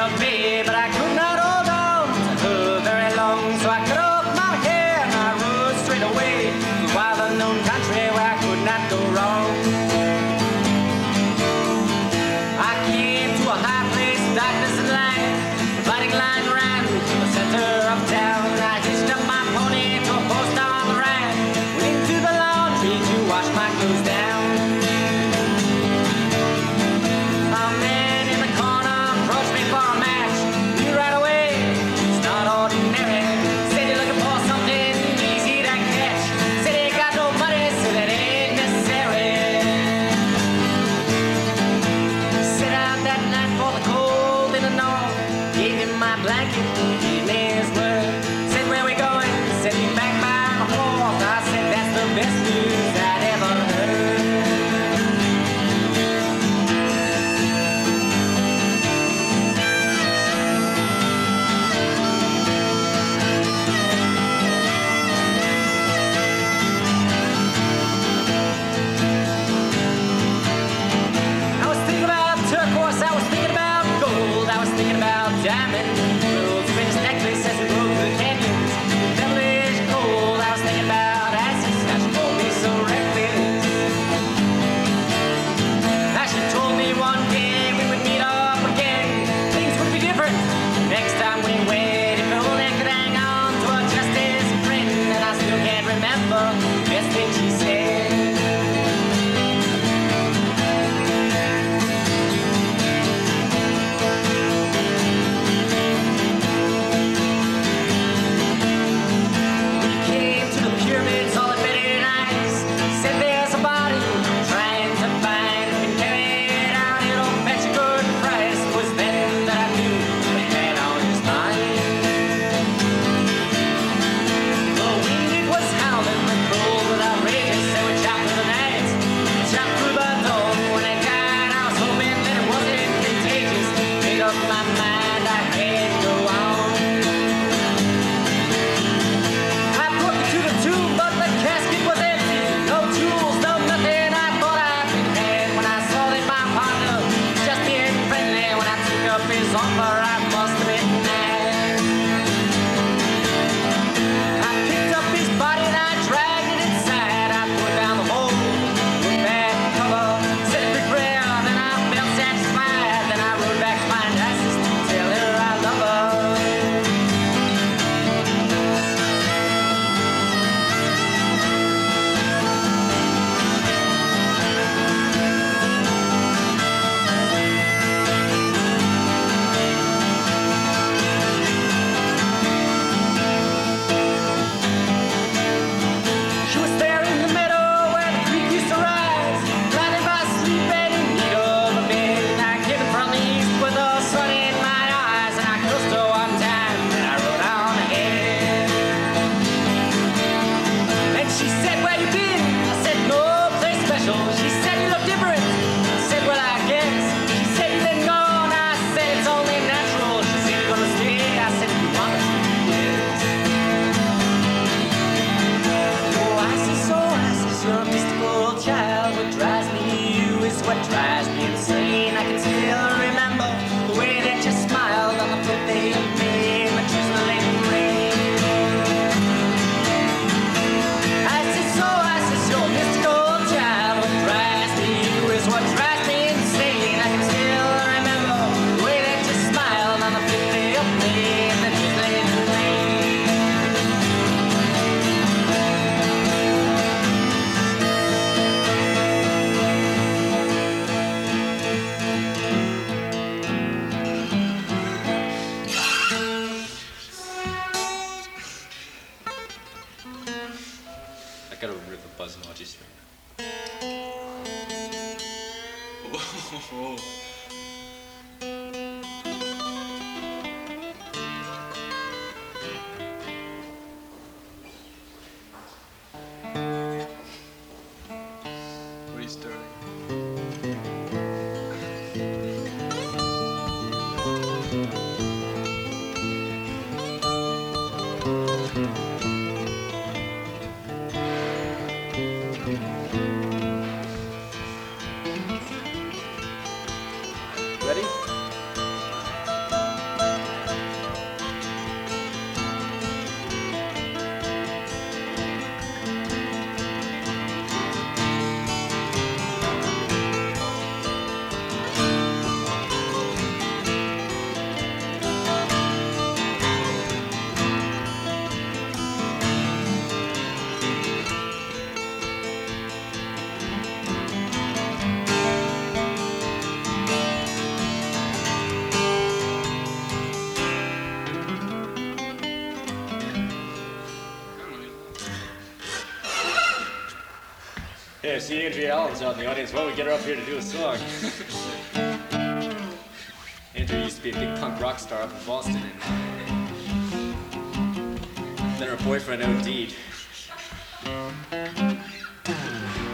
of me, but I could not hold on to her very long. So I cut off my hair and I rode straight away to a wild unknown country where I could not go wrong. I came to a high place, darkness and light. The dividing line ran to the center of town. I hitched up my pony to a post on the right, went into the laundry to wash my clothes down. A man in the corner approached me for a match. Knew right away it's not ordinary. Said you're looking for something easy to catch. Said he got no money, so that ain't necessary. Set out that night for the cold in the north. Gave him my blanket, gave me his word. Said where we going? Said me back by the fourth. I said that's the best news I'd ever heard. I was thinking about turquoise, I was thinking about gold, I was thinking about diamond, world's greatest necklace as we rode through the canyons, devilish cold. I was thinking about Isis, how she told me so reckless. How she told me one day we would meet up again, things would be different next time we wed. If only I could hang on to her just as a friend, and I still can't remember the best thing she said. Came to the pyramids all embedded in ice. Said there's a body trying to find. Been carried out, it'll fetch a good price. It was then that I knew what he had on his mind. The wind it was howling, the cold was outrageous. So we chopped through the night, chopped through the dawn. When it died, I was hoping that it wasn't contagious. Made up my mind, I had to go on. I put me to the tomb, but the casket was empty. No tools, no nothing I thought I'd been had. When I saw that my partner was just being friendly, when I took up his offer, I must have been mad. I picked up his body and I dragged it inside. I put down the hole, put back the cover, said a quick prayer, then I felt satisfied. Then I rode back to find Isis to tell her I love her. Hey, I see Andrea Allen's out in the audience. Why don't we get her up here to do a song? Andrea used to be a big punk rock star up in Boston, and then her boyfriend OD'd.